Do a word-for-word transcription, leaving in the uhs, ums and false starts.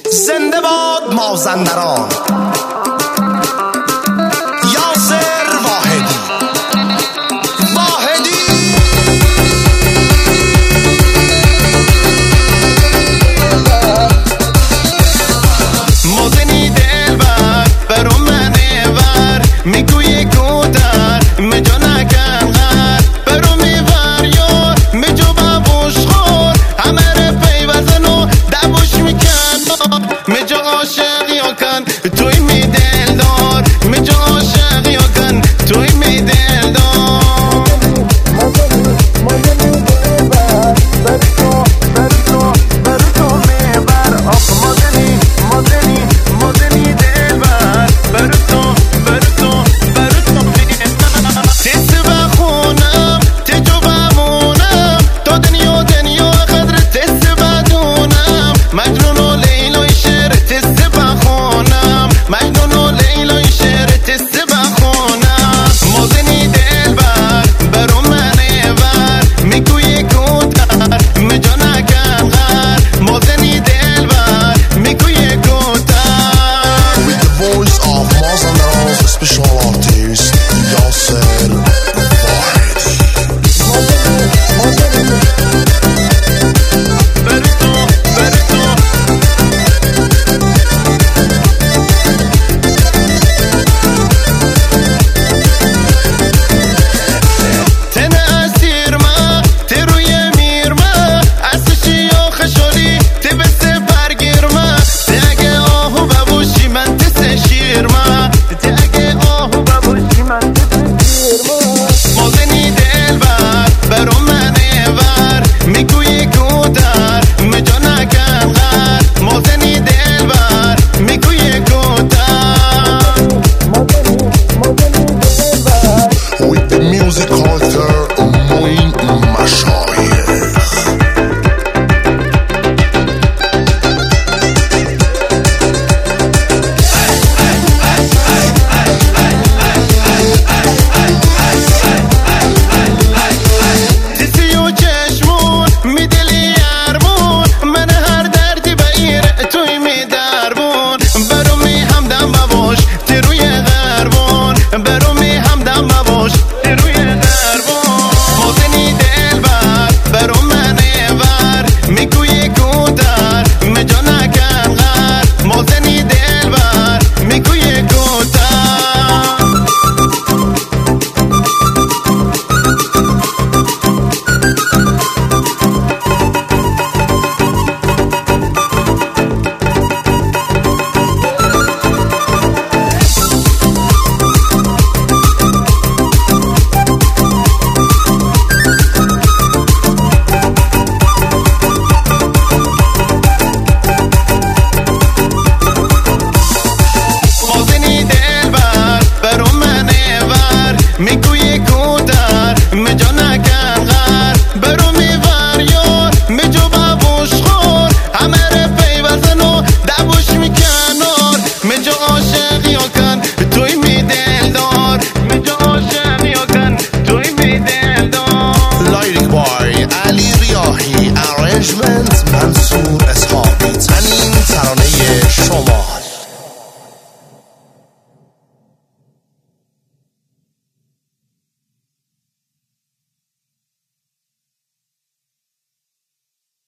زنده باد مازندران. یاسر واحدی واحدی موزنی دلبر برو منه ور میگوی کودر مجا نکن غر برو میور یار مجا بابوش خور همه ره پیوزن و دبوش میکن مجا عاشق یا کن توی می دل دار مجا عاشق یا کن توی می دل دار موزنی دلبر برو برو برو میور آخ موزنی موزنی موزنی دلبر برو برو برو میور تیس بخونم تیجو بمونم تو دنیا دنیا قدر تیس بدونم مجنون و لیلای شعر تیس بخونم مجنون و لیلای شعر تیس بخونم موزنی دلبر برو منه ور میگوی کودر مجا نکن غر موزنی دلبر میگوی کودر. With the voice of Mazandaran's special artist Yasser Vahedi. برتو برتو تن اسیر ما تی روی میر ما اسشی یا خشالی تی بسته برگیر ما تی اگه آهو ببوشی من تسه شیر ما تی اگه آهو ببوشی من تسه شیر ما موزنی دلبر برو منه ور میگوی کودر مجا نکن غر موزنی دلبر میگوی کودر. With the music author Moin Mashayikh. تیسی و چشمون میدلی یارمون من هر دردی بگیره توی میدربون برو می همدم بباش تی روی غربون برو می همدم بباش تی روی غربون موزنی دلبر برو منه ور میگوی کودر مجا نکن غر موزنی دلبر میگوی کودر. موزنی دلبر برو منه ور میگوی کودر مجا نکن غر برو میور یار مجا بابوش خور همه ره پیوزن و دبوش میکنار مجا عاشق یا کن توی می دل دار مجا عاشق یا کن توی می دل دار. Lyric by Ali Riahi, arrangement Mansour